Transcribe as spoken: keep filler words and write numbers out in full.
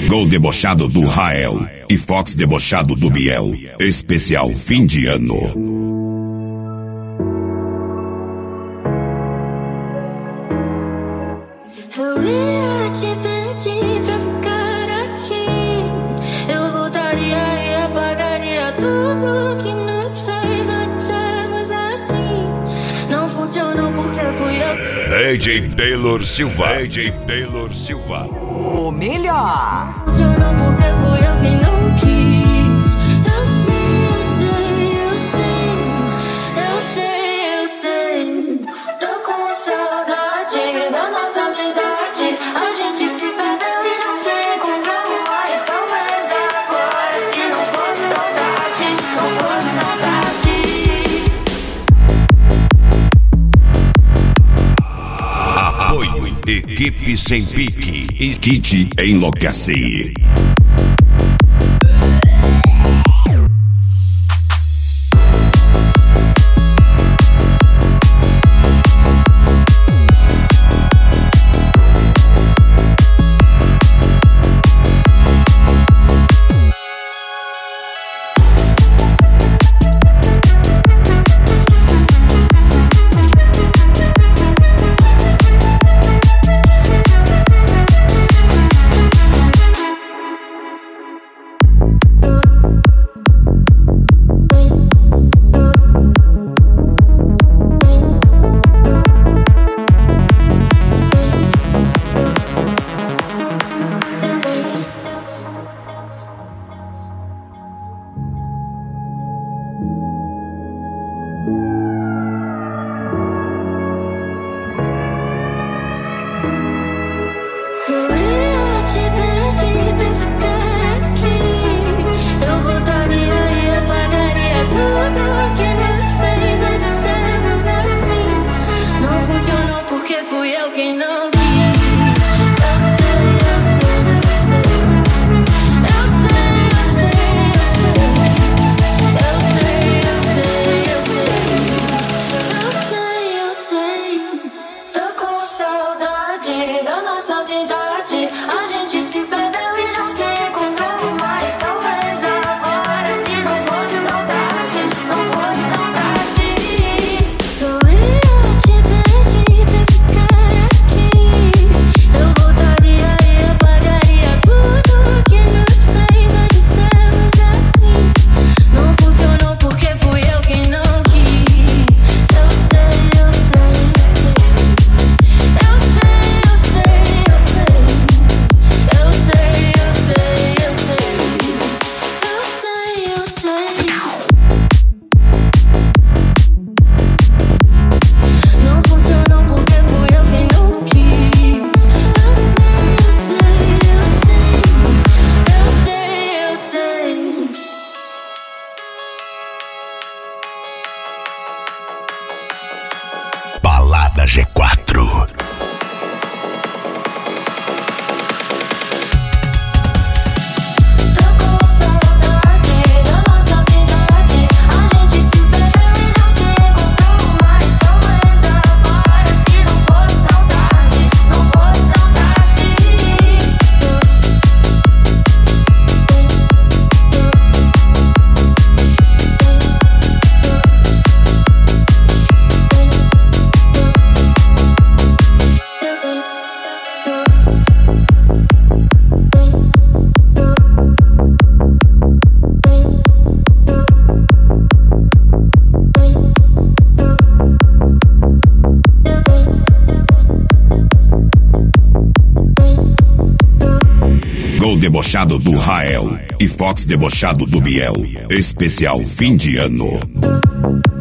Gol debochado do Rael e Fox debochado do Biel. Especial fim de ano. Eu ia te pedir pra ficar aqui. Eu voltaria e apagaria tudo que nos fez antes sermos assim. Não funcionou porque fui eu. A J Taylor Silva. A J Taylor Silva. O melhor. Funcionou porque fui eu quem não quis. Eu sei, eu sei, eu sei, eu sei, eu sei. Tô com saudade da nossa amizade. A gente se perdeu e não se encontrou mais. Talvez agora, se não fosse saudade, não fosse saudade. Apoio Equipe Sem Pique e Kit Enlouquece. G quatro. Debochado do Rael e Fox debochado do Biel. Especial fim de ano.